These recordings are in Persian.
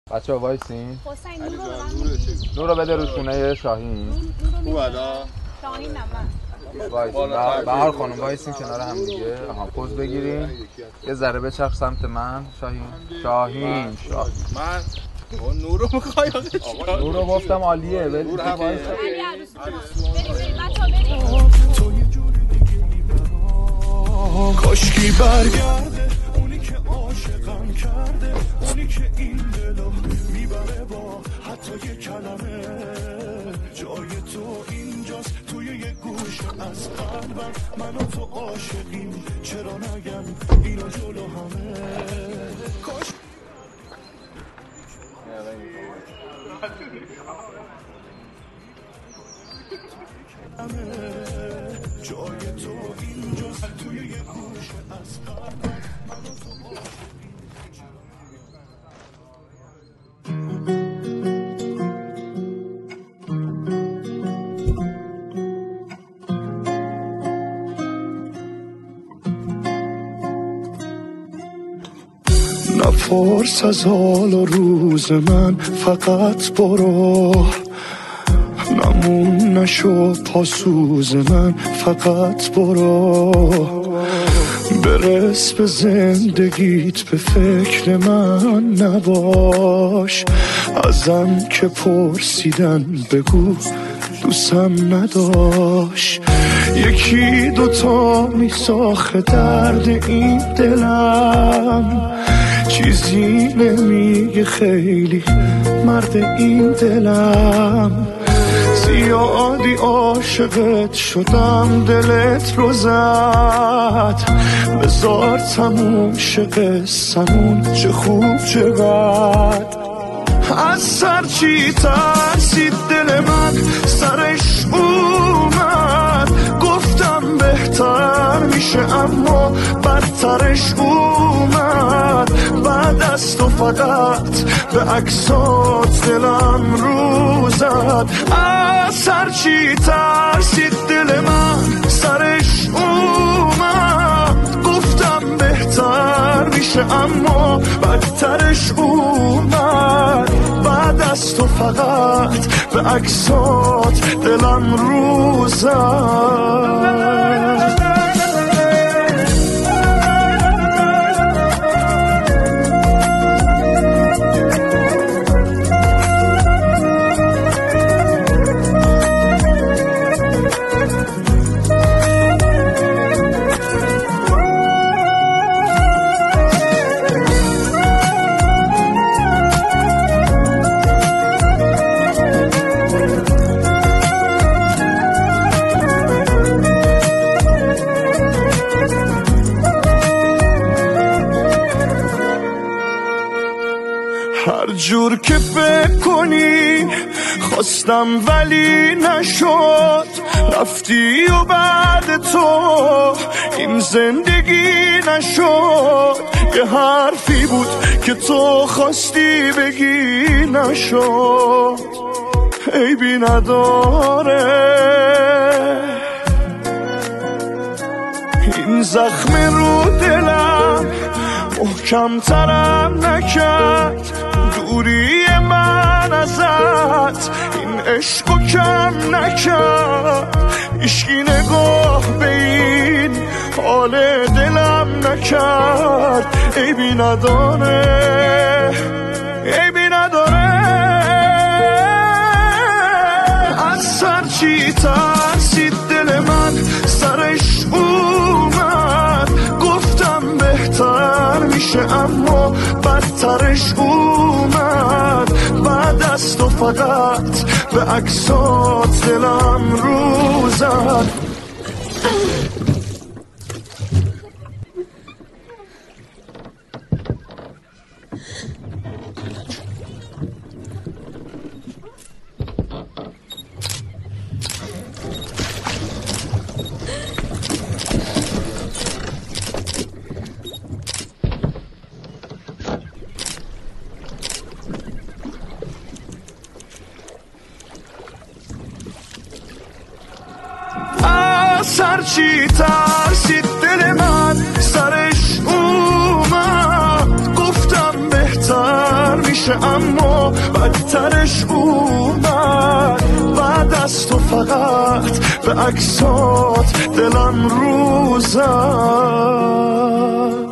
بچه ها وایسین. حسین نور رو من نور رو بده روشونه شاهین. شاهین نه وایسین بهار خانم وایسین کنار هم دیگه. پوز بگیریم یه ذره بچرخ سمت من. شاهین من نور رو میخوای نور رو گفتم عالیه. نور هم علی عروس بریم بچه ها بریم. کاشکی برگرده اونی که عاشقم کرده، اونی که این دلو میبره با حتی یه کلمه. جای تو اینجاست توی یه گوش از قلبم، من و تو عاشقیم چرا نگم اینو جلو همه. کاش جای تو اینجاست توی یه گوش از قلبم، من و تو نپرس از حال و روز من، فقط برو. نمون نشو پاسوز من، فقط برو. برس به زندگیت، به فکر من نباش. ازم که پرسیدن بگو دوستم نداشت. یکی دوتا میساخه درد این دلم، چیزی نمیگه خیلی مرد این دلم. زیادی عاشقت شدم دلت رو زد، بذار تموم شه قصمون، چه خوب چه بد. از سر چی ترسید دل من سرش اومد، گفتم بهتر میشه اما بدترش اومد. بعد از تو فقط به عکسات دلم رو زد. از سر چی ترسید دل من سرش اومد، گفتم بهتر میشه اما بدترش اومد. بعد از تو فقط به عکسات دلم رو زد. هر جور که فکر کنی خواستم ولی نشد، رفتی و بعد تو این زندگی نشد. یه حرفی بود که تو خواستی بگی نشد، عیبی نداره. این زخم رو دلم محکم ترم نکرد، دوری من ازت این عشقو کم نکرد. عشقی نگاه به این حال دلم نکرد، عیبی نداره، عیبی نداره. از سر چی ترسید دل من سرش اومد، گفتم بهتر میشه اما بدترش اومد. بعد از تو فقط به عکسات دلم رو زد. سر چی ترسید دل من سرش اومد، گفتم بهتر میشه باشه اما بدترش اومد. بعد از تو فقط به عکسات دلم رو زد.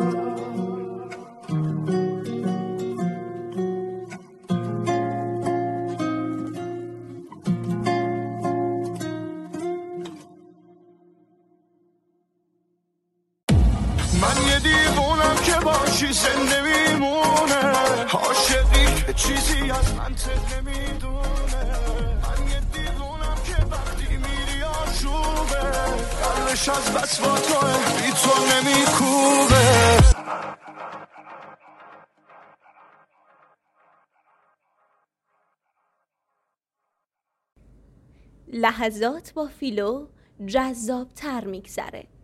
من یه دیوونم که باشی زنده میمونه، عاشقی که چیزی از منطق نمیدونه. من یه دیوونم که وقتی میری آشوبه، قلبش از بس با توه بی تو نمیکوبه. لحظات با فیلو جذاب تر میگذره.